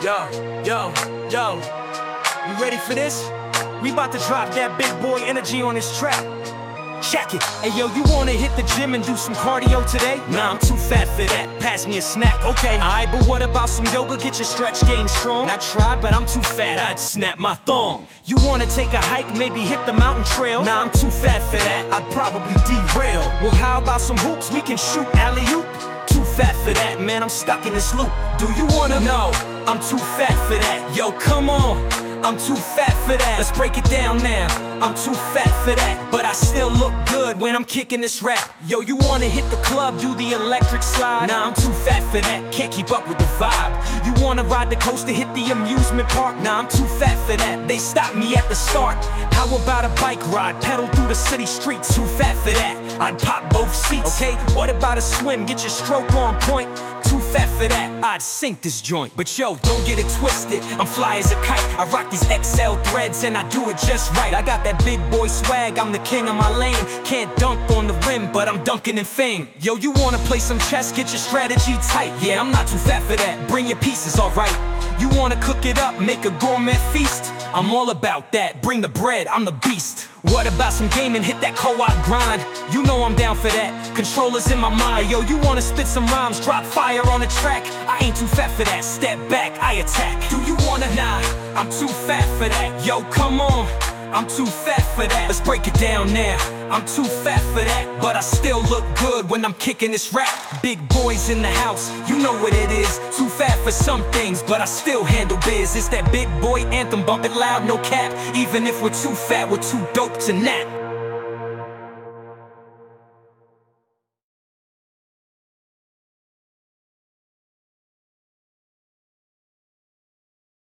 Yo, yo, yo, you ready for this? We about to drop that big boy energy on this track. Check it. Hey yo, you wanna hit the gym and do some cardio today? Nah, I'm too fat for that. Pass me a snack, okay. Alright, but what about some yoga? Get your stretch game strong. I tried, but I'm too fat. I'd snap my thong. You wanna take a hike, maybe hit the mountain trail? Nah, I'm too fat for that. I'd probably derail. Well, how about some hoops? We can shoot alley-oop. Too fat for that, man. I'm stuck in this loop. Do you wanna know? I'm too fat for that. Yo, come on. I'm too fat for that. Let's break it down now. I'm too fat for that, but I still look good when I'm kicking this rap. Yo, you wanna hit the club, do the electric slide? Nah, I'm too fat for that, can't keep up with the vibe. You wanna ride the coaster, hit the amusement park? Nah, I'm too fat for that, they stopped me at the start. How about a bike ride, pedal through the city streets? Too fat for that, I'd pop both seats. Okay, what about a swim, get your stroke on point? Too fat for that, I'd sink this joint. But yo, don't get it twisted, I'm fly as a kite. I rock these XL threads and I do it just right. I got that big boy swag, I'm the king of my lane. Can't dunk on the rim, but I'm dunking in fame. Yo, you wanna play some chess, get your strategy tight. Yeah, I'm not too fat for that, bring your pieces, alright. You wanna cook it up, make a gourmet feast? I'm all about that, bring the bread, I'm the beast. What about some gaming, hit that co-op grind? You know I'm down for that, controllers in my mind. Yo, you wanna spit some rhymes, drop fire on the track? I ain't too fat for that, step back, I attack. Do you wanna? Nah, I'm too fat for that. Yo, come on, I'm too fat for that. Let's break it down now. I'm too fat for that, but I still look good when I'm kicking this rap. Big boys in the house, you know what it is. Too fat for some things, but I still handle biz. It's that big boy anthem, bump it loud, no cap. Even if we're too fat, we're too dope to nap.